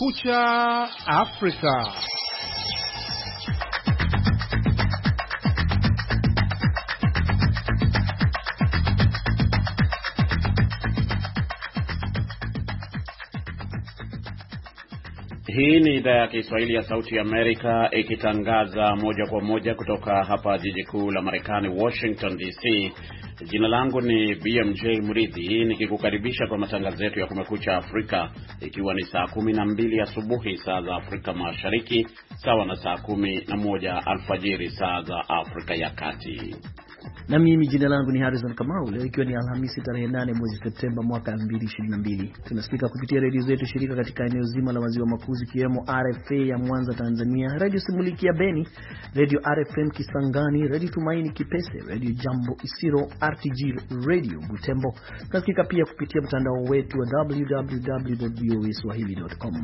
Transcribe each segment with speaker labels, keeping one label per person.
Speaker 1: Kumekucha Afrika.
Speaker 2: Hii ni idhaa ya Kiswahili ya Sauti ya Amerika ikitangaza moja kwa moja kutoka hapa jiji kuu la Marekani, Washington DC. Jina langu ni BMJ Mridhi, nikikukaribisha kwa matangazo yetu ya Kumekucha Afrika, ikiwa ni saa 12 asubuhi saa za Afrika Mashariki, sawa na saa 11 alfajiri saa za Afrika ya Kati.
Speaker 3: Na mimi jina langu ni Harrison Kamau. Leo ikiwa ni Alhamisi tarehe 8 mwezi Septemba mwaka 2022. Tunasikika kupitia redio zetu shirika katika eneo zima la maziwa makuu ikiwemo RFA ya Mwanza Tanzania, Radio Simuliki ya Beni, Radio RFM Kisangani, Radio Tumaini Kipese, Radio Jambo Isiro, RTG Radio Butembo. Tunasikika pia kupitia mtandao wetu wa www.voaswahili.com.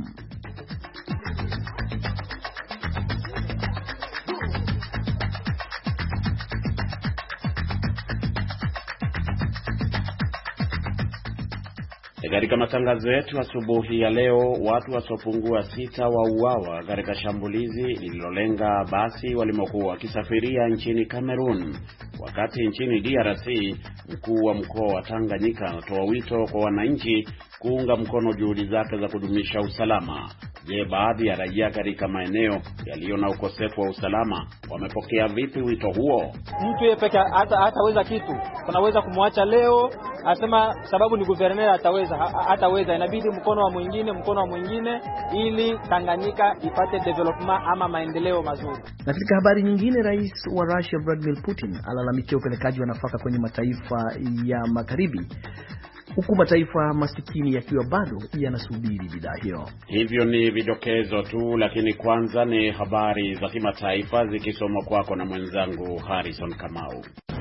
Speaker 2: Katika matangazo yetu asubuhi ya leo, watu wasiopungua 6 wauawa katika shambulizi lililolenga basi walimokuwa wakisafiria nchini Cameroon. Wakati nchini DRC, mkuu wa mkoa wa Tanganyika anatoa wito kwa wananchi kuunga mkono juhudi zake za kudumisha usalama. Je, baadhi ya raia katika maeneo yaliyo na ukosefu wa usalama wamepokea vipi wito huo?
Speaker 4: Mtu yeye peke hataweza kitu. Kunaweza kumwacha leo asema sababu ni governor hataweza, inabidi mkono wa mwingine ili Tanganyika ipate development ama maendeleo mazuri.
Speaker 3: Na katika habari nyingine, rais wa Russia Vladimir Putin alalamikia upelekaji wa nafaka kwenye mataifa ya magharibi, huku mataifa masikini yakiwa bado yanasubiri bidhaa hiyo.
Speaker 2: Hivyo ni vidokezo tu, lakini kwanza ni habari za kimataifa zikisomwa kwako na mwenzangu Harrison Kamau.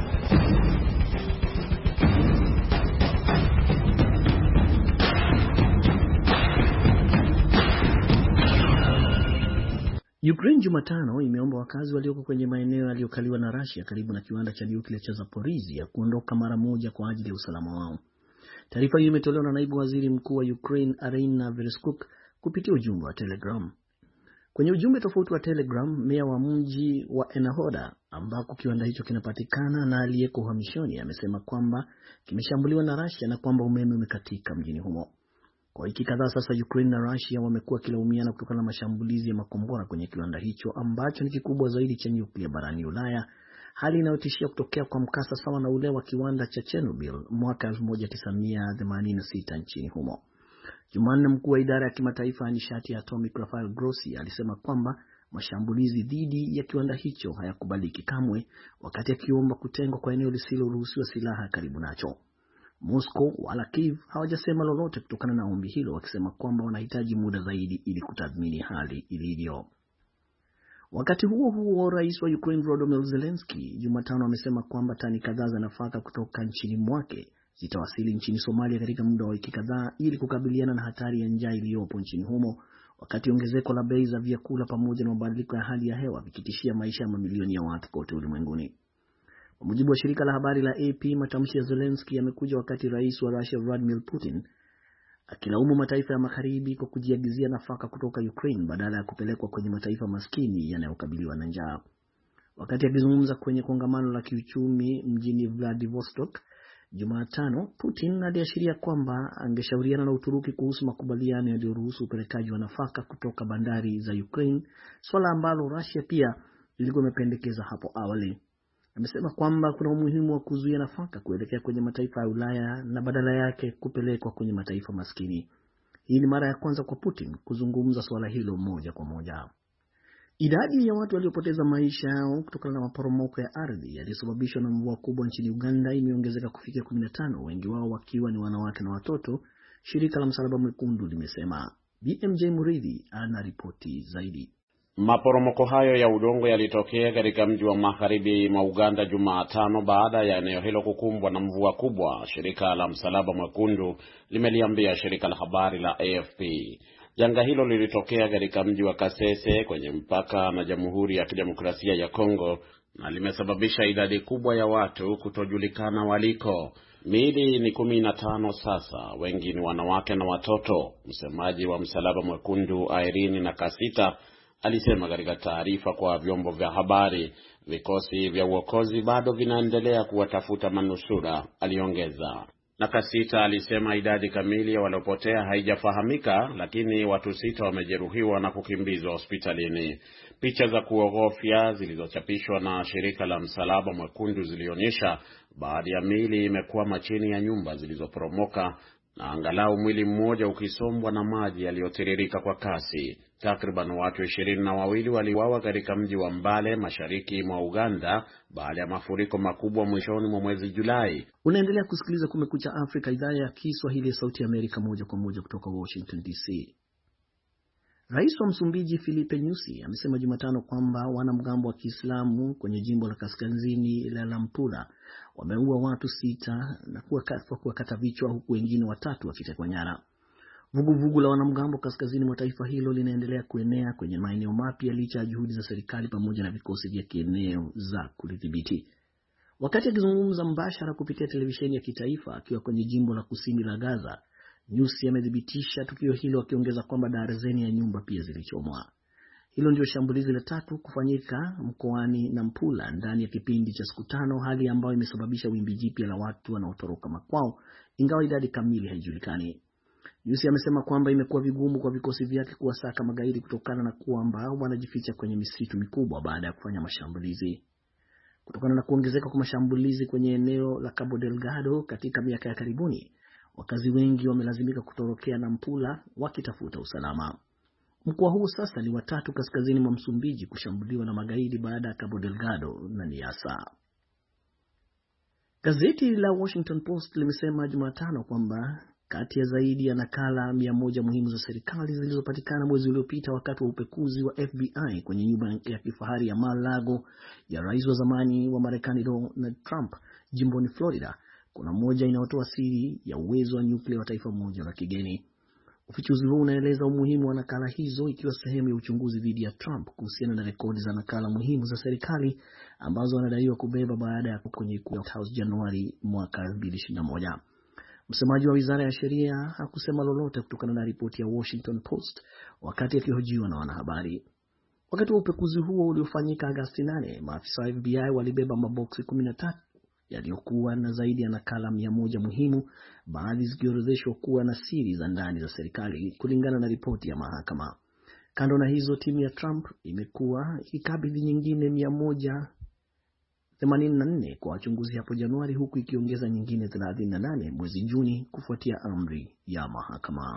Speaker 3: Ukraine Jumatano imeomba wakazi walioko kwenye maeneo yaliyokaliwa na Russia karibu na kiwanda cha nyuklia cha Zaporizhia kuondoka mara moja kwa ajili ya usalama wao. Taarifa hiyo imetolewa na naibu waziri mkuu wa Ukraine Iryna Vereshchuk kupitia ujumbe wa Telegram. Kwenye ujumbe tofauti wa Telegram, meya wa mji wa Enahoda ambako kiwanda hicho kinapatikana na aliyeko uhamishoni amesema kwamba kimeshambuliwa na Russia na kwamba umeme umekatika mjini humo. Kwa wiki kadhaa sasa, Ukraine na Russia wamekuwa kilaumiana kutokana na mashambulizi ya makombora kwenye kiwanda hicho ambacho ni kikubwa zaidi cha nyuklia barani Ulaya, hali inayotishia kutokea kwa mkasa sawa na ule wa kiwanda cha Chernobyl mwaka 1986 nchini humo. Jumanne, mkuu wa idara ya kimataifa ya nishati ya atomic Rafael Grossi alisema kwamba mashambulizi dhidi ya kiwanda hicho hayakubaliki kamwe, wakati akiomba kutengwa kwa eneo lisiloruhusiwa silaha karibu nacho. Moscow wala Kiev hawajasema lolote kutokana na ombi hilo, wakisema kwamba wanahitaji muda zaidi ili kutathmini hali ilivyo. Wakati huo huo, rais wa Ukraine Volodymyr Zelensky Jumatano amesema kwamba tani kadhaa za nafaka kutoka nchini mwake zitawasili nchini Somalia katika muda wa wiki kadhaa ili kukabiliana na hatari ya njaa iliyopo nchini humo, wakati ongezeko la bei za vyakula pamoja na mabadiliko ya hali ya hewa vikitishia maisha ya mamilioni ya watu kote ulimwenguni. Kwa mujibu wa shirika la habari la AP, matamshi ya Zelensky yamekuja wakati rais wa Russia Vladimir Putin akilaumu mataifa ya magharibi kwa kujiagizia nafaka kutoka Ukraine badala ya kupelekwa kwenye mataifa maskini yanayokabiliwa na njaa. Wakati akizungumza kwenye kongamano la kiuchumi mjini Vladivostok Jumatano, Putin aliashiria kwamba angeshauriana na Uturuki kuhusu makubaliano yaliyoruhusu upelekaji wa nafaka kutoka bandari za Ukraine, swala ambalo Russia pia ilikuwa imependekeza hapo awali. Amesema kwamba kuna umuhimu wa kuzuia nafaka kuelekea kwenye mataifa ya Ulaya na badala yake kupelekwa kwenye mataifa maskini. Hii ni mara ya kwanza kwa Putin kuzungumza swala hilo moja kwa moja. Idadi ya watu waliopoteza maisha yao kutokana na maporomoko ya ardhi yaliyosababishwa na mvua kubwa nchini Uganda imeongezeka kufikia 15, wengi wao wakiwa ni wanawake na watoto, shirika la Msalaba Mwekundu limesema. BMJ Mridhi ana ripoti zaidi.
Speaker 2: Maporomoko hayo ya udongo yalitokea katika mji wa magharibi mwa Uganda Jumatano baada ya eneo hilo kukumbwa na mvua kubwa, shirika la Msalaba Mwekundu limeliambia shirika la habari la AFP. Janga hilo lilitokea katika mji wa Kasese kwenye mpaka na Jamhuri ya Kidemokrasia ya Kongo na limesababisha idadi kubwa ya watu kutojulikana waliko. Miili ni 15 sasa, wengi ni wanawake na watoto. Msemaji wa Msalaba Mwekundu Irene Nakasita alisema katika taarifa kwa vyombo vya habari, vikosi vya uokozi bado vinaendelea kuwatafuta manusura, aliongeza. Nakasita alisema idadi kamili ya waliopotea haijafahamika, lakini watu 6 wamejeruhiwa na kukimbizwa hospitalini. Picha za kuogofya zilizochapishwa na shirika la Msalaba Mwekundu zilionyesha baadhi ya miili imekwama chini ya nyumba zilizoporomoka na angalau mwili mmoja ukisombwa na maji yaliyotiririka kwa kasi. Takriban watu 22 waliuawa katika mji wa Mbale, mashariki mwa Uganda, baada ya mafuriko makubwa mwishoni mwa mwezi Julai.
Speaker 3: Unaendelea kusikiliza Kumekucha Afrika, idhaa ya Kiswahili ya Sauti ya Amerika, moja kwa moja kutoka Washington DC. Rais wa Msumbiji Filipe Nyusi amesema Jumatano kwamba wanamgambo wa Kiislamu kwenye jimbo la kaskazini la Nampula wameua watu 6 na kuwakata vichwa, huku wengine 3 wakitekwa nyara. Vuguvugu la wanamgambo kaskazini mwa taifa hilo linaendelea kuenea kwenye maeneo mapya licha ya juhudi za serikali pamoja na vikosi vya kieneo za kulidhibiti. Wakati akizungumza mbashara kupitia televisheni ya kitaifa akiwa kwenye jimbo la kusini la Gaza, Nyusi amedhibitisha tukio hilo, akiongeza kwamba darzeni ya nyumba pia zilichomwa. Hilo ndio shambulizi la 3 kufanyika mkoani Nampula ndani ya kipindi cha siku 5, hali ambayo imesababisha wimbi jipya la watu wanaotoroka makwao, ingawa idadi kamili haijulikani. Nyusi amesema kwamba imekuwa vigumu kwa vikosi vyake kuwasaka magaidi kutokana na kwamba wanajificha kwenye misitu mikubwa baada ya kufanya mashambulizi. Kutokana na kuongezeka kwa mashambulizi kwenye eneo la Cabo Delgado katika miaka ya karibuni, wakazi wengi wamelazimika kutorokea Nampula wakitafuta usalama. Mkoa huu sasa ni watatu kaskazini mwa Msumbiji kushambuliwa na magaidi baada ya Cabo Delgado na Niassa. Gazeti la Washington Post limesema Jumatano kwamba kati ya zaidi ya nakala 100 muhimu za serikali zilizopatikana mwezi uliopita wakati wa upekuzi wa FBI kwenye nyumba ya kifahari ya Mar-a-Lago ya rais wa zamani wa Marekani Donald Trump jimboni Florida, kuna moja inayotoa siri ya uwezo wa nyuklia wa taifa moja la kigeni. Ufichuzi huu unaeleza umuhimu wa nakala hizo, ikiwa sehemu ya uchunguzi dhidi ya Trump kuhusiana na rekodi za nakala muhimu za serikali ambazo wanadaiwa kubeba baada ya kwenye White House Januari mwaka 2021. Msemaji wa Wizara ya Sheria hakusema lolote kutokana na ripoti ya Washington Post wakati akihojiwa na wanahabari. Wakati wa upekuzi huo uliofanyika Agosti 8, maafisa wa FBI walibeba maboksi 13 yaliyokuwa na zaidi ya nakala 100 muhimu, baadhi zikiorodheshwa kuwa na siri za ndani za serikali kulingana na ripoti ya mahakama. Kando na hizo, timu ya Trump imekuwa ikikabidhi nyingine 184 kwa wachunguzi hapo Januari, huku ikiongeza nyingine 38 mwezi Juni kufuatia amri ya mahakama.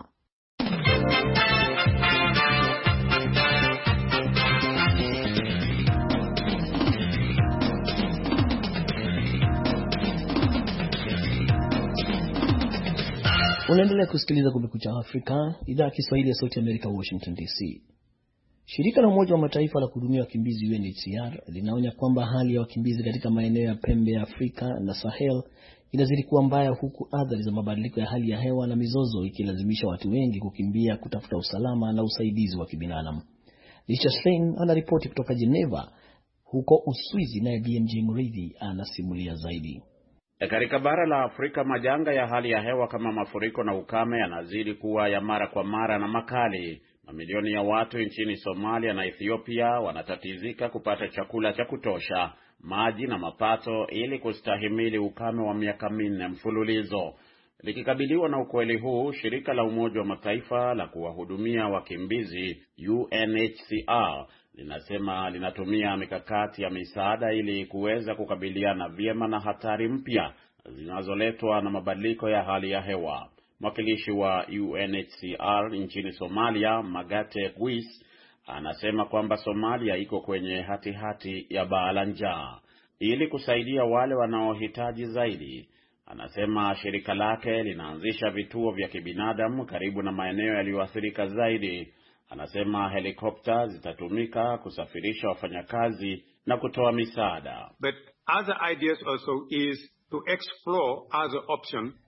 Speaker 3: Unaendelea kusikiliza Kumekucha Afrika, idhaa ya Kiswahili ya Sauti ya Amerika, Washington DC. Shirika la Umoja wa Mataifa la kuhudumia wakimbizi UNHCR linaonya kwamba hali ya wakimbizi katika maeneo ya pembe ya Afrika na Sahel inazidi kuwa mbaya, huku athari za mabadiliko ya hali ya hewa na mizozo ikilazimisha watu wengi kukimbia kutafuta usalama na usaidizi wa kibinadamu. Richard Stein anaripoti kutoka Geneva huko Uswizi, naye BMJ Mridhi anasimulia zaidi.
Speaker 2: Katika bara la Afrika, majanga ya hali ya hewa kama mafuriko na ukame yanazidi kuwa ya mara kwa mara na makali. Mamilioni ya watu nchini Somalia na Ethiopia wanatatizika kupata chakula cha kutosha, maji na mapato ili kustahimili ukame wa miaka 4 mfululizo. Likikabiliwa na ukweli huu, shirika la Umoja wa Mataifa la kuwahudumia wakimbizi UNHCR linasema linatumia mikakati ya misaada ili kuweza kukabiliana vyema na hatari mpya zinazoletwa na mabadiliko ya hali ya hewa. Mwakilishi wa UNHCR nchini Somalia, Magate Gwis, anasema kwamba Somalia iko kwenye hatihati ya baa la njaa. Ili kusaidia wale wanaohitaji zaidi, anasema shirika lake linaanzisha vituo vya kibinadamu karibu na maeneo yaliyoathirika zaidi. Anasema helikopta zitatumika kusafirisha wafanyakazi na kutoa misaada.
Speaker 5: But other ideas also is to explore other options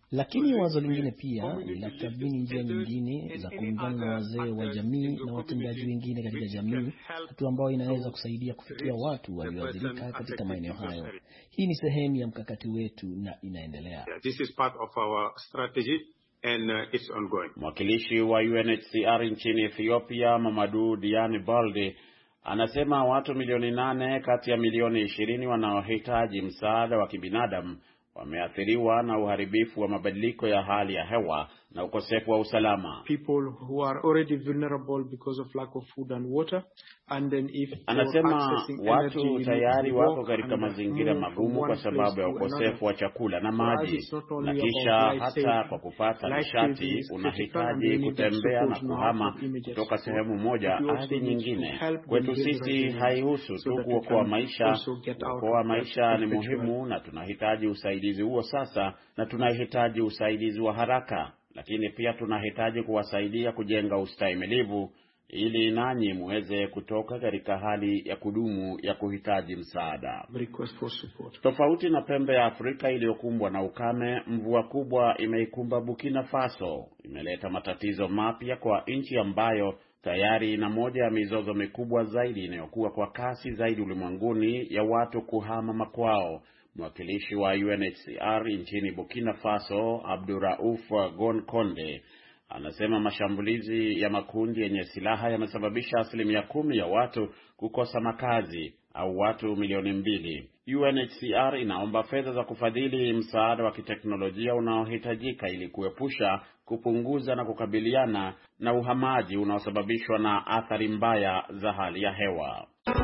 Speaker 3: Lakini wazo lingine pia ni la kutathmini njia nyingine za kuungana na wazee wa jamii na watendaji wengine katika jamii, hatua ambayo inaweza kusaidia kufikia watu walioathirika katika maeneo hayo. Hii ni sehemu ya mkakati wetu na inaendelea.
Speaker 5: This is part of our strategy and it's ongoing.
Speaker 2: Mwakilishi wa UNHCR nchini Ethiopia, Mamadou Diani Balde, anasema watu milioni 8 kati ya milioni 20 wanaohitaji msaada wa kibinadamu wameathiriwa na uharibifu wa mabadiliko ya hali ya hewa na ukosefu wa usalama.
Speaker 6: People who are already vulnerable because of lack of food and water, and then if
Speaker 2: anasema watu tayari wako katika mazingira magumu kwa sababu ya ukosefu wa chakula na maji, na kisha hata kwa kupata nishati unahitaji kutembea na kuhama kutoka sehemu moja hadi nyingine. Kwetu sisi haihusu tu kuokoa maisha. Kuokoa maisha ni muhimu na tunahitaji usaidizi huo sasa, na tunahitaji usaidizi wa haraka, lakini pia tunahitaji kuwasaidia kujenga ustahimilivu ili nanyi muweze kutoka katika hali ya kudumu ya kuhitaji msaada. Tofauti na pembe ya Afrika iliyokumbwa na ukame, mvua kubwa imeikumba Burkina Faso. Imeleta matatizo mapya kwa nchi ambayo tayari ina moja ya mizozo mikubwa zaidi inayokuwa kwa kasi zaidi ulimwenguni ya watu kuhama makwao. Mwakilishi wa UNHCR nchini Burkina Faso, Abduraouf Gonkonde, anasema mashambulizi ya makundi yenye silaha yamesababisha 10% ya watu kukosa makazi, au watu milioni 2. UNHCR inaomba fedha za kufadhili msaada wa kiteknolojia unaohitajika ili kuepusha, kupunguza na kukabiliana na uhamaji unaosababishwa na athari mbaya za hali ya hewa.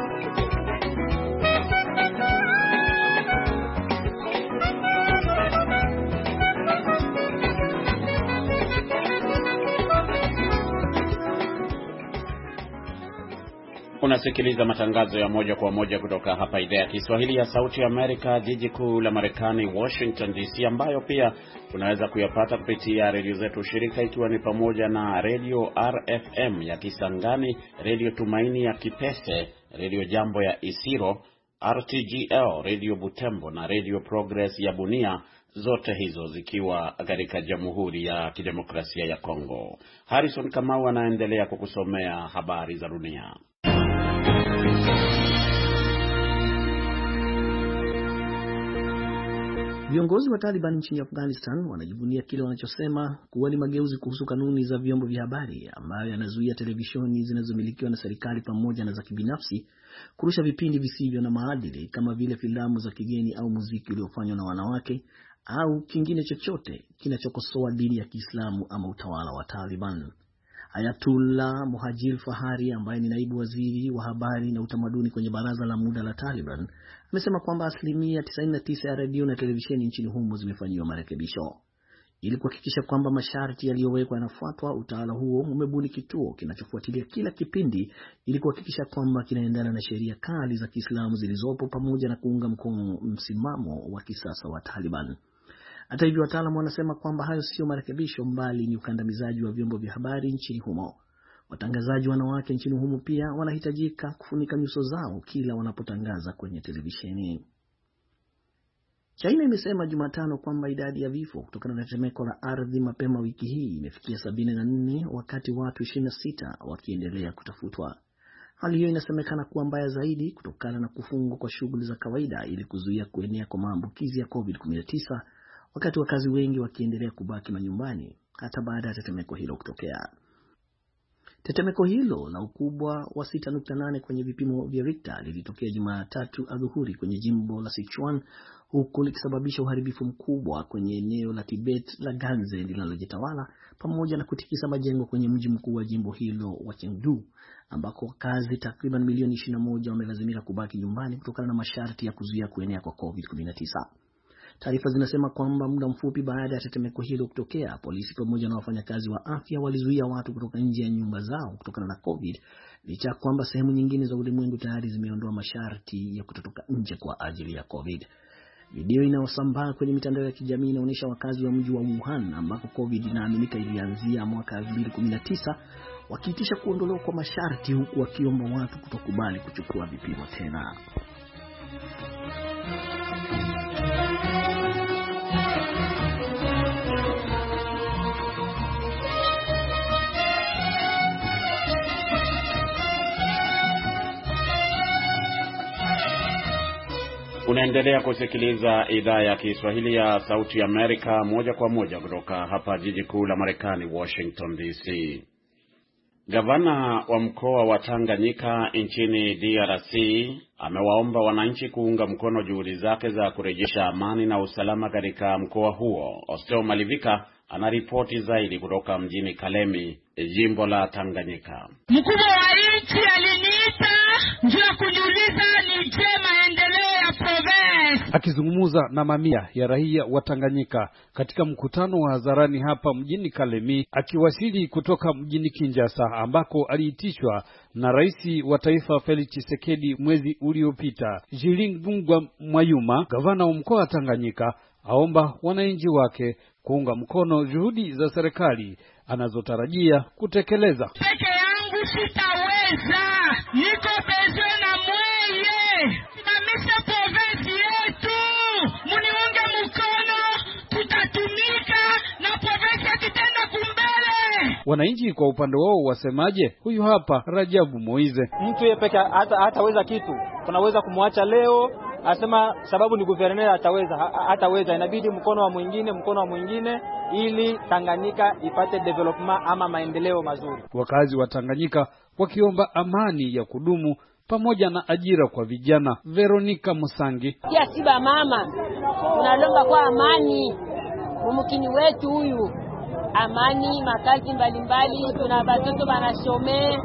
Speaker 2: Unasikiliza matangazo ya moja kwa moja kutoka hapa idhaa ya Kiswahili ya Sauti ya Amerika, jiji kuu la Marekani, Washington DC, ambayo pia unaweza kuyapata kupitia redio zetu shirika, ikiwa ni pamoja na Radio RFM ya Kisangani, Radio Tumaini ya Kipese, Radio Jambo ya Isiro, RTGL Radio Butembo na Radio Progress ya Bunia, zote hizo zikiwa katika Jamhuri ya Kidemokrasia ya Kongo. Harrison Kamau anaendelea kukusomea habari za dunia.
Speaker 3: Viongozi wa Taliban nchini Afghanistan wanajivunia kile wanachosema kuwa ni mageuzi kuhusu kanuni za vyombo vya habari ambayo yanazuia televisheni zinazomilikiwa na serikali pamoja na za kibinafsi kurusha vipindi visivyo na maadili kama vile filamu za kigeni au muziki uliofanywa na wanawake au kingine chochote kinachokosoa dini ya Kiislamu ama utawala wa Taliban. Ayatullah Muhajir Fahari, ambaye ni naibu waziri wa habari na utamaduni kwenye baraza la muda la Taliban, amesema kwamba 99% ya redio na televisheni nchini humo zimefanyiwa marekebisho. Ili kuhakikisha kwamba masharti yaliyowekwa yanafuatwa, utawala huo umebuni kituo kinachofuatilia kila kipindi ili kuhakikisha kwamba kinaendana na sheria kali za Kiislamu zilizopo pamoja na kuunga mkono msimamo wa kisasa wa Taliban. Hata hivyo, wataalamu wanasema kwamba hayo sio marekebisho, mbali ni ukandamizaji wa vyombo vya habari nchini humo. Watangazaji wanawake nchini humo pia wanahitajika kufunika nyuso zao kila wanapotangaza kwenye televisheni. China imesema Jumatano kwamba idadi ya vifo kutokana na tetemeko la ardhi mapema wiki hii imefikia 74 wakati watu 26 wakiendelea kutafutwa. Hali hiyo inasemekana kuwa mbaya zaidi kutokana na kufungwa kwa shughuli za kawaida ili kuzuia kuenea kwa maambukizi ya COVID-19, wakati wakazi wengi wakiendelea kubaki manyumbani hata baada ya tetemeko hilo kutokea. Tetemeko hilo la ukubwa wa 6.8 kwenye vipimo vya Richter lilitokea Jumatatu adhuhuri kwenye jimbo la Sichuan, huku likisababisha uharibifu mkubwa kwenye eneo la Tibet la Ganze linalojitawala, pamoja na kutikisa majengo kwenye mji mkuu wa jimbo hilo wa Chengdu, ambako wakazi takriban milioni 21 wamelazimika kubaki nyumbani kutokana na masharti ya kuzuia kuenea kwa COVID-19. Taarifa zinasema kwamba muda mfupi baada ya tetemeko hilo kutokea, polisi pamoja na wafanyakazi wa afya walizuia watu kutoka nje ya nyumba zao kutokana na COVID, licha kwamba sehemu nyingine za ulimwengu tayari zimeondoa masharti ya kutotoka nje kwa ajili ya COVID. Video inayosambaa kwenye mitandao ya kijamii inaonyesha wakazi wa mji wa Wuhan ambako COVID inaaminika ilianzia mwaka 2019 wakiitisha kuondolewa kwa masharti, huku wakiomba watu kutokubali kuchukua vipimo tena.
Speaker 2: Unaendelea kusikiliza idhaa ya Kiswahili ya Sauti Amerika moja kwa moja kutoka hapa jiji kuu la Marekani, Washington DC. Gavana wa mkoa wa Tanganyika nchini DRC amewaomba wananchi kuunga mkono juhudi zake za kurejesha amani na usalama katika mkoa huo. Osteo Malivika anaripoti zaidi kutoka mjini Kalemi, jimbo la Tanganyika.
Speaker 7: Mkubwa wa nchi aliniita njoo kujiuliza ni je maendeleo ya province.
Speaker 1: Akizungumza na mamia ya raia wa Tanganyika katika mkutano wa hadharani hapa mjini Kalemi, akiwasili kutoka mjini Kinshasa ambako aliitishwa na rais wa taifa Felix Tshisekedi mwezi uliopita, Julien Bungwa Mwayuma, gavana wa mkoa wa Tanganyika, aomba wananchi wake kuunga mkono juhudi za serikali anazotarajia kutekeleza.
Speaker 7: Peke yangu sitaweza, niko bezwe na mweye. Simamisha province yetu, muniunge mkono, tutatumika na province kitenda kumbele.
Speaker 1: Wananchi kwa upande wao wasemaje? Huyu hapa Rajabu Moize.
Speaker 4: Mtu yeye peke hataweza kitu. Tunaweza kumwacha leo asema sababu ni governor hataweza, inabidi mkono wa mwingine ili Tanganyika ipate development ama maendeleo mazuri.
Speaker 1: Wakazi wa Tanganyika wakiomba amani ya kudumu pamoja na ajira kwa vijana. Veronica Musangi:
Speaker 8: ya siba mama, tunalomba kwa amani mumkini wetu huyu, amani, makazi mbalimbali. Tuna watoto banashome,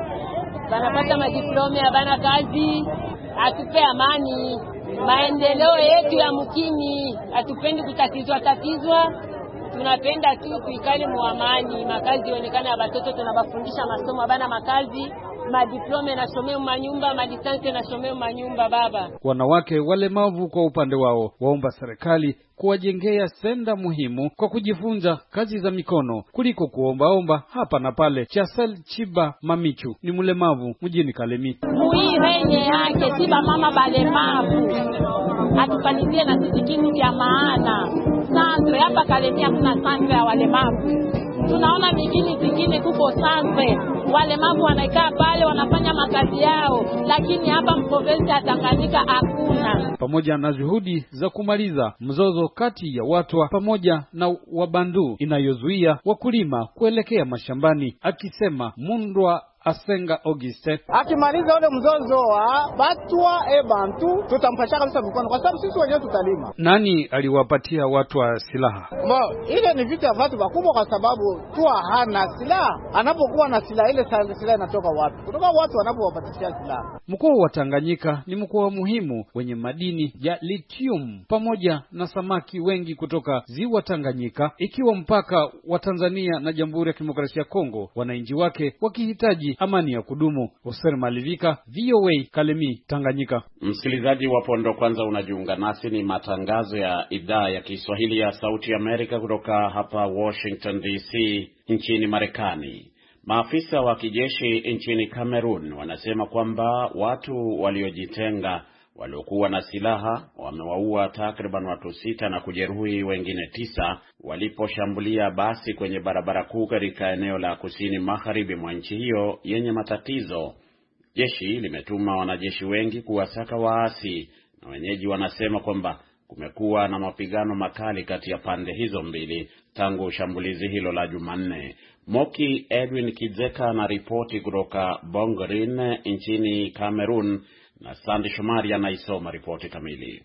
Speaker 8: banapata madiplome, abana kazi. Atupe amani, maendeleo yetu ya mkini. Atupendi kutatizwa, tunapenda tu tuikale mu amani. Makazi onekana ya watoto, tunabafundisha masomo, abana makazi, madiplome na shomeo manyumba, madistanse na shomeo manyumba. Baba,
Speaker 1: wanawake walemavu kwa upande wao waomba serikali kuwajengea senda muhimu kwa kujifunza kazi za mikono kuliko kuombaomba hapa na pale. Chasel Chiba Mamichu ni mlemavu mjini Kalemi.
Speaker 8: Muirenye yake Chiba mama balemavu atufanizie na sisi kitu cha maana. Santre hapa Kalemi hakuna santre ya walemavu. Tunaona mingine zingine kuko santre, walemavu wanaikaa pale wanafanya makazi yao, lakini hapa mprovinsi ya Tanganyika hakuna.
Speaker 1: Pamoja na juhudi za kumaliza mzozo kati ya Watwa pamoja na Wabandu inayozuia wakulima kuelekea mashambani, akisema Mundwa Asenga Auguste,
Speaker 9: akimaliza ule mzozo wa Batwa Bantu tutampatia kabisa mkono kwa sababu sisi wenyewe tutalima.
Speaker 1: Nani aliwapatia watu wa silaha?
Speaker 9: Ile ni vita ya watu wakubwa kwa sababu Twa hana silaha. Anapokuwa na silaha, ile silaha inatoka wapi? Kutoka watu wanapowapatia silaha.
Speaker 1: Mkoa wa Tanganyika ni mkoa muhimu wenye madini ya lithium pamoja na samaki wengi kutoka ziwa Tanganyika, ikiwa mpaka wa Tanzania na Jamhuri ya Kidemokrasia ya Kongo, wananchi wake wakihitaji amani ya kudumu. Oser Malivika, VOA, Kalemi, Tanganyika.
Speaker 2: Msikilizaji wa Pondo Kwanza unajiunga nasi, ni matangazo ya idhaa ya Kiswahili ya Sauti Amerika kutoka hapa Washington DC nchini Marekani. Maafisa wa kijeshi nchini Cameroon wanasema kwamba watu waliojitenga waliokuwa na silaha wamewaua takriban watu 6 na kujeruhi wengine 9 waliposhambulia basi kwenye barabara kuu katika eneo la kusini magharibi mwa nchi hiyo yenye matatizo. Jeshi limetuma wanajeshi wengi kuwasaka waasi, na wenyeji wanasema kwamba kumekuwa na mapigano makali kati ya pande hizo mbili tangu shambulizi hilo la Jumanne. Moki Edwin Kizeka na ripoti kutoka Bongorin nchini Cameroon, na Sandy Shomari anaisoma ripoti kamili.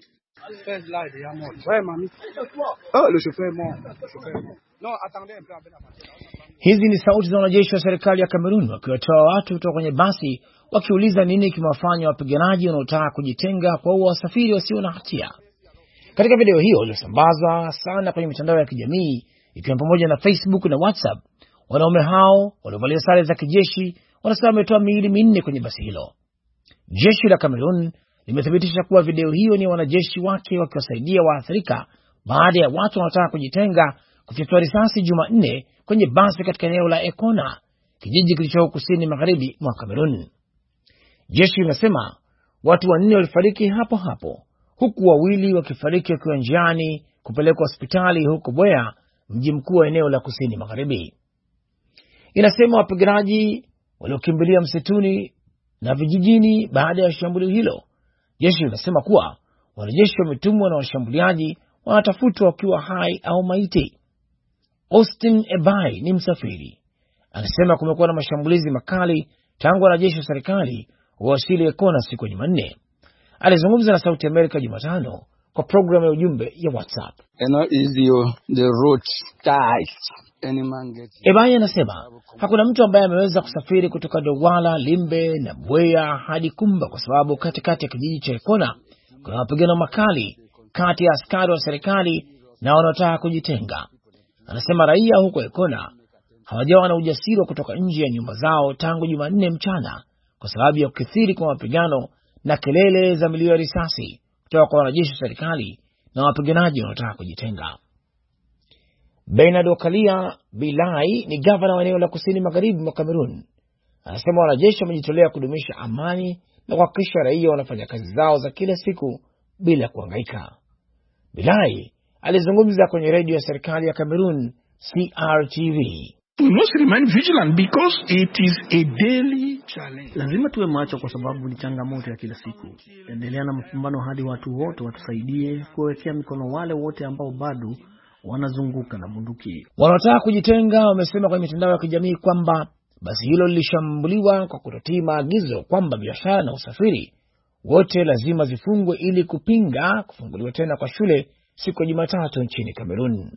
Speaker 10: Hizi ni sauti za wanajeshi wa serikali ya Cameroon wakiwatoa watu kutoka kwenye basi wakiuliza nini kimewafanya wapiganaji wanaotaka kujitenga kwa wasafiri wasio na hatia. Katika video hiyo iliyosambazwa sana kwenye mitandao ya kijamii ikiwa pamoja na Facebook na WhatsApp, wanaume hao waliovalia sare za kijeshi wanasema wametoa miili 4 kwenye basi hilo. Jeshi la Cameroon limethibitisha kuwa video hiyo ni wanajeshi wake wakiwasaidia waathirika baada ya watu wanaotaka kujitenga kufyatua risasi Jumanne kwenye basi katika eneo la Ekona, kijiji kilicho kusini magharibi mwa Cameroon. Jeshi linasema watu 4 walifariki hapo hapo, huku 2 wakifariki wakiwa njiani kupelekwa hospitali huko Boya, mji mkuu wa eneo la kusini magharibi. Inasema wapiganaji waliokimbilia msituni na vijijini baada ya shambulio hilo. Jeshi linasema kuwa wanajeshi wametumwa na washambuliaji wanatafutwa wakiwa hai au maiti. Austin Ebai ni msafiri. Anasema kumekuwa na mashambulizi makali tangu wanajeshi wa serikali wawasili Ekona siku ya Jumanne. Alizungumza na Sauti Amerika Jumatano kwa programu ya ujumbe ya WhatsApp. Ebai anasema hakuna mtu ambaye ameweza kusafiri kutoka Douala, Limbe na Bweya hadi Kumba kwa sababu katikati ya kijiji cha Ekona kuna mapigano makali kati ya askari wa serikali na wanaotaka kujitenga. Anasema raia huko Ekona hawajawa na ujasiri wa kutoka nje ya nyumba zao tangu Jumanne mchana kwa sababu ya kukithiri kwa mapigano na kelele za milio ya risasi kutoka kwa wanajeshi wa serikali na wapiganaji wanaotaka kujitenga. Bernard Okalia Bilai ni gavana wa eneo la kusini magharibi mwa Kamerun. Anasema wanajeshi wamejitolea kudumisha amani na kuhakikisha raia wanafanya kazi zao za kila siku bila kuhangaika. Bilai alizungumza kwenye redio ya serikali ya Kamerun CRTV.
Speaker 11: We must remain vigilant because it is a daily challenge.
Speaker 3: Lazima tuwe macho kwa sababu ni changamoto ya kila siku. Endelea na mapambano hadi watu wote watusaidie kuwekea mikono wale wote ambao bado wanazunguka na bunduki.
Speaker 10: Wanaotaka kujitenga wamesema kwenye mitandao ya kijamii kwamba basi hilo lilishambuliwa kwa kutotii maagizo kwamba biashara na usafiri wote lazima zifungwe ili kupinga kufunguliwa tena kwa shule siku ya Jumatatu nchini Kamerun.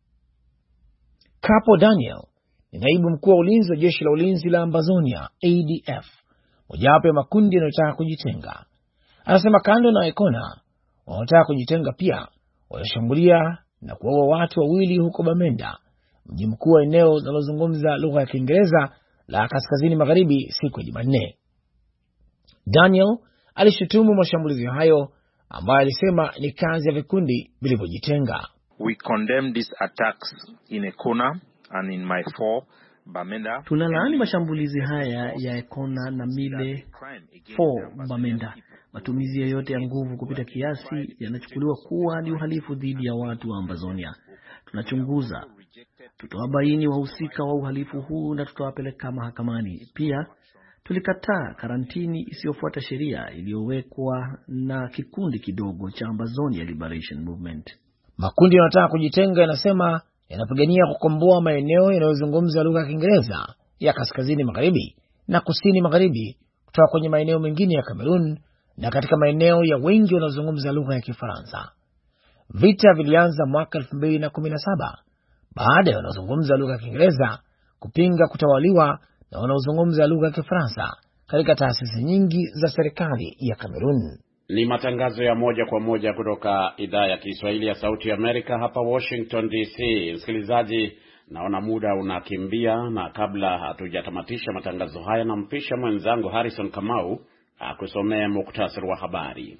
Speaker 10: Capo Daniel ni naibu mkuu wa ulinzi wa jeshi la ulinzi la Ambazonia ADF, mojawapo ya makundi yanayotaka kujitenga. Anasema kando na Ekona, wanaotaka kujitenga pia walishambulia na kuwaua watu wawili huko Bamenda, mji mkuu wa eneo linalozungumza lugha ya Kiingereza la kaskazini magharibi siku ya Jumanne. Daniel alishutumu mashambulizi hayo ambayo alisema ni kazi ya vikundi vilivyojitenga.
Speaker 12: We condemn these attacks in Ekona and in Maifo, Bamenda.
Speaker 3: Tunalaani mashambulizi haya ya Ekona na Mile 4 Bamenda. Matumizi yoyote ya nguvu kupita kiasi yanachukuliwa kuwa ni uhalifu dhidi ya watu wa Ambazonia. Tunachunguza, tutawabaini wahusika wa uhalifu huu na tutawapeleka mahakamani. Pia tulikataa karantini isiyofuata sheria iliyowekwa na kikundi kidogo cha Ambazonia Liberation Movement.
Speaker 10: Makundi yanayotaka kujitenga yanasema yanapigania kukomboa maeneo yanayozungumza lugha ya Kiingereza ya kaskazini magharibi na kusini magharibi kutoka kwenye maeneo mengine ya Kamerun na katika maeneo ya wengi wanaozungumza lugha ya Kifaransa. Vita vilianza mwaka 2017 baada ya wanaozungumza lugha ya Kiingereza kupinga kutawaliwa na wanaozungumza lugha ya Kifaransa katika taasisi nyingi za serikali ya Kamerun.
Speaker 2: Ni matangazo ya moja kwa moja kutoka idhaa ya Kiswahili ya Sauti ya Amerika hapa Washington DC. Msikilizaji, naona muda unakimbia, na kabla hatujatamatisha matangazo haya nampisha mwenzangu Harrison Kamau akusomea muktasari wa habari.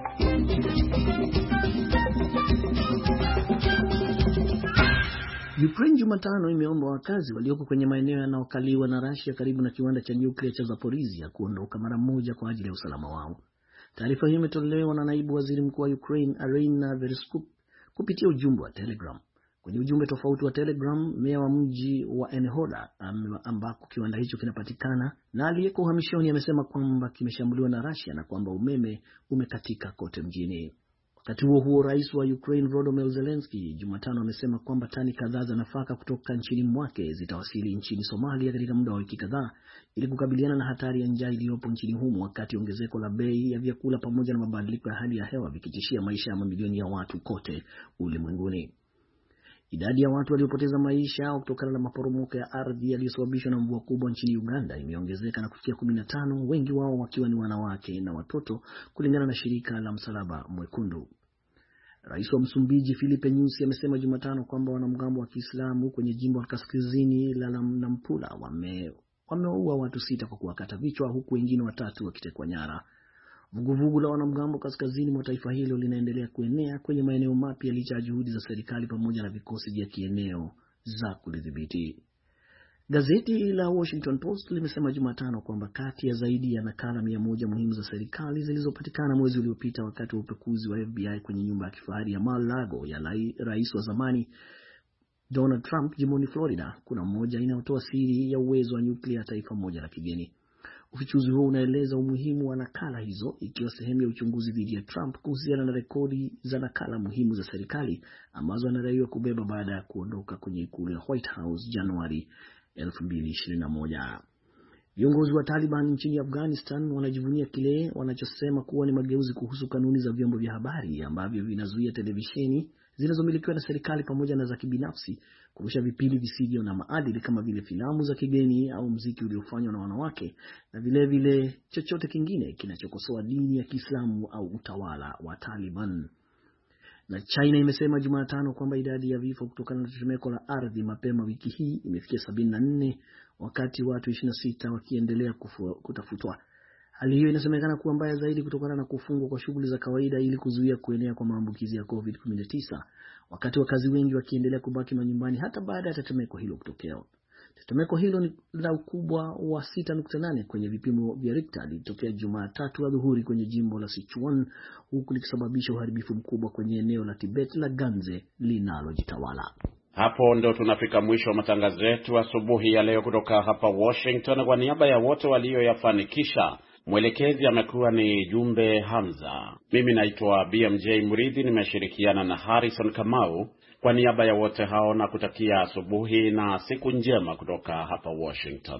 Speaker 3: Ukraine Jumatano imeomba wakazi walioko kwenye maeneo yanayokaliwa na Russia karibu na kiwanda cha nyuklia cha Zaporizhia kuondoka mara moja kwa ajili ya usalama wao. Taarifa hiyo imetolewa na naibu waziri mkuu wa Ukraine Iryna Vereshchuk kupitia ujumbe wa Telegram. Kwenye ujumbe tofauti wa Telegram, meya wa mji wa Enhoda ambako kiwanda hicho kinapatikana na aliyeko uhamishoni amesema kwamba kimeshambuliwa na Russia na kwamba umeme umekatika kote mjini. Wakati huo huo, rais wa Ukraine Volodymyr Zelensky Jumatano amesema kwamba tani kadhaa za nafaka kutoka nchini mwake zitawasili nchini Somalia katika muda wa wiki kadhaa ili kukabiliana na hatari ya njaa iliyopo nchini humo, wakati ongezeko la bei ya vyakula pamoja na mabadiliko ya hali ya hewa vikitishia maisha ya mamilioni ya watu kote ulimwenguni. Idadi ya watu waliopoteza maisha kutokana na maporomoko ya ardhi yaliyosababishwa na mvua kubwa nchini Uganda imeongezeka na kufikia 15, wengi wao wakiwa ni wanawake na watoto, kulingana na shirika la Msalaba Mwekundu. Rais wa Msumbiji Filipe Nyusi amesema Jumatano kwamba wanamgambo wa Kiislamu kwenye jimbo la kaskazini la Nampula wameua watu 6 kwa kuwakata vichwa, huku wengine 3 wakitekwa nyara. Vuguvugu la wanamgambo kaskazini mwa taifa hilo linaendelea kuenea kwenye maeneo mapya licha ya juhudi za serikali pamoja na vikosi vya kieneo za kulidhibiti. Gazeti la Washington Post limesema Jumatano kwamba kati ya zaidi ya nakala 100 muhimu za serikali zilizopatikana mwezi uliopita wakati wa upekuzi wa FBI kwenye nyumba ya kifahari ya Mar-a-Lago ya rais wa zamani Donald Trump jimboni Florida, kuna mmoja inayotoa siri ya uwezo wa nyuklia taifa moja la kigeni. Ufichuzi huo unaeleza umuhimu wa nakala hizo ikiwa sehemu ya uchunguzi dhidi ya Trump kuhusiana na rekodi za nakala muhimu za serikali ambazo anadaiwa kubeba baada ya kuondoka kwenye ikulu ya White House Januari 2021. Viongozi wa Taliban nchini Afghanistan wanajivunia kile wanachosema kuwa ni mageuzi kuhusu kanuni za vyombo vya habari ambavyo vinazuia televisheni zinazomilikiwa na serikali pamoja na za kibinafsi kurusha vipindi visivyo na maadili kama vile filamu za kigeni au muziki uliofanywa na wanawake na vile chochote kingine kinachokosoa dini ya Kiislamu au utawala wa Taliban. Na China imesema Jumatano kwamba idadi ya vifo kutokana na tetemeko la ardhi mapema wiki hii imefikia 74 wakati watu 26 wakiendelea kutafutwa. Hali hiyo inasemekana kuwa mbaya zaidi kutokana na kufungwa kwa shughuli za kawaida ili kuzuia kuenea kwa maambukizi ya COVID-19, wakati wakazi wengi wakiendelea kubaki manyumbani hata baada ya tetemeko hilo kutokea. Tetemeko hilo ni la ukubwa wa 6.8 kwenye vipimo vya Richter lilitokea Jumatatu adhuhuri kwenye jimbo la Sichuan, huku likisababisha uharibifu mkubwa kwenye eneo la Tibet la Ganze linalojitawala.
Speaker 2: Hapo ndo tunafika mwisho wa matangazo yetu asubuhi ya leo kutoka hapa Washington. Kwa niaba ya wote walioyafanikisha, mwelekezi amekuwa ni Jumbe Hamza. Mimi naitwa BMJ Murithi, nimeshirikiana na Harrison Kamau. Kwa niaba ya wote hao na kutakia asubuhi na siku njema kutoka hapa Washington.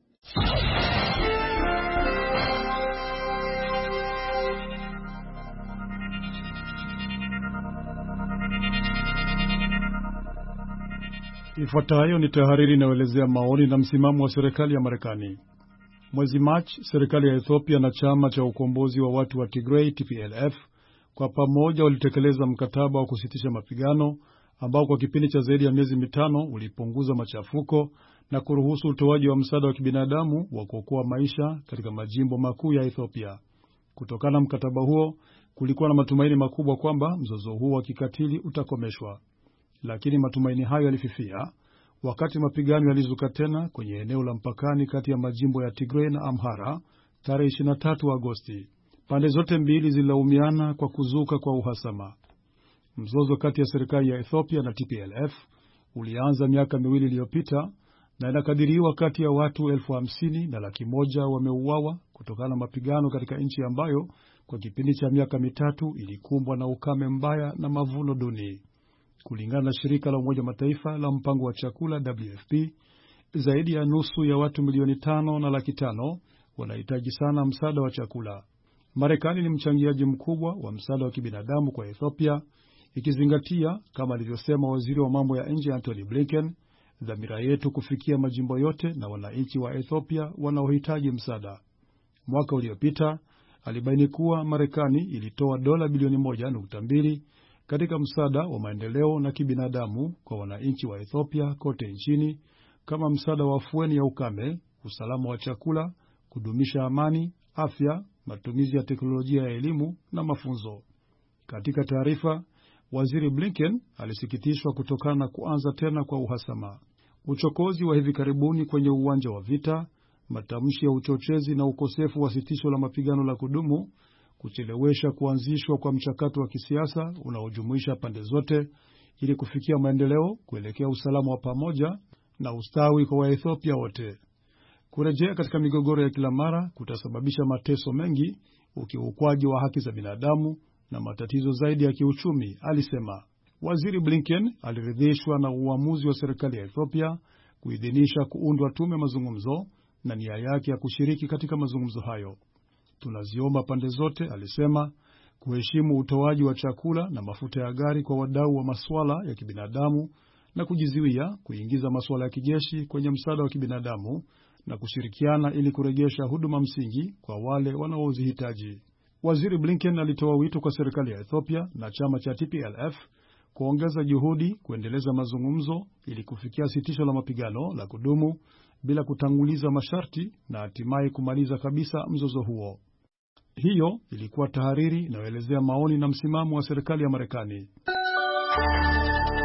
Speaker 13: Ifuatayo ni tahariri inayoelezea maoni na msimamo wa serikali ya Marekani. Mwezi Machi, serikali ya Ethiopia na chama cha ukombozi wa watu wa Tigray TPLF kwa pamoja walitekeleza mkataba wa kusitisha mapigano ambao kwa kipindi cha zaidi ya miezi 5 ulipunguza machafuko na kuruhusu utoaji wa msaada wa kibinadamu wa kuokoa maisha katika majimbo makuu ya Ethiopia. Kutokana na mkataba huo, kulikuwa na matumaini makubwa kwamba mzozo huo wa kikatili utakomeshwa. Lakini matumaini hayo yalififia wakati mapigano yalizuka tena kwenye eneo la mpakani kati ya majimbo ya Tigray na Amhara tarehe 23 Agosti. Pande zote mbili zilaumiana kwa kuzuka kwa uhasama. Mzozo kati ya serikali ya Ethiopia na TPLF ulianza miaka 2 iliyopita na inakadiriwa kati ya watu 50,000 na 100,000 wameuawa kutokana na mapigano katika nchi ambayo kwa kipindi cha miaka 3 ilikumbwa na ukame mbaya na mavuno duni. Kulingana na shirika la Umoja Mataifa la mpango wa chakula WFP, zaidi ya nusu ya watu milioni 5 na 500,000 wanahitaji sana msaada wa chakula. Marekani ni mchangiaji mkubwa wa msaada wa kibinadamu kwa Ethiopia, ikizingatia kama alivyosema waziri wa mambo ya nje Antony Blinken, dhamira yetu kufikia majimbo yote na wananchi wa Ethiopia wanaohitaji msaada. Mwaka uliopita alibaini kuwa Marekani ilitoa dola bilioni 1.2 katika msaada wa maendeleo na kibinadamu kwa wananchi wa Ethiopia kote nchini kama msaada wa afueni ya ukame, usalama wa chakula, kudumisha amani, afya, matumizi ya teknolojia ya elimu na mafunzo. Katika taarifa, Waziri Blinken alisikitishwa kutokana na kuanza tena kwa uhasama. Uchokozi wa hivi karibuni kwenye uwanja wa vita, matamshi ya uchochezi na ukosefu wa sitisho la mapigano la kudumu kuchelewesha kuanzishwa kwa mchakato wa kisiasa unaojumuisha pande zote ili kufikia maendeleo kuelekea usalama wa pamoja na ustawi kwa Waethiopia wote. Kurejea katika migogoro ya kila mara kutasababisha mateso mengi, ukiukwaji wa haki za binadamu na matatizo zaidi ya kiuchumi, alisema. Waziri Blinken aliridhishwa na uamuzi wa serikali ya Ethiopia kuidhinisha kuundwa tume mazungumzo na nia yake ya kushiriki katika mazungumzo hayo. Tunaziomba pande zote, alisema, kuheshimu utoaji wa chakula na mafuta ya gari kwa wadau wa masuala ya kibinadamu na kujizuia kuingiza masuala ya kijeshi kwenye msaada wa kibinadamu na kushirikiana ili kurejesha huduma msingi kwa wale wanaozihitaji. Waziri Blinken alitoa wito kwa serikali ya Ethiopia na chama cha TPLF kuongeza juhudi kuendeleza mazungumzo ili kufikia sitisho la mapigano la kudumu bila kutanguliza masharti na hatimaye kumaliza kabisa mzozo huo. Hiyo ilikuwa tahariri inayoelezea maoni na msimamo wa serikali ya Marekani.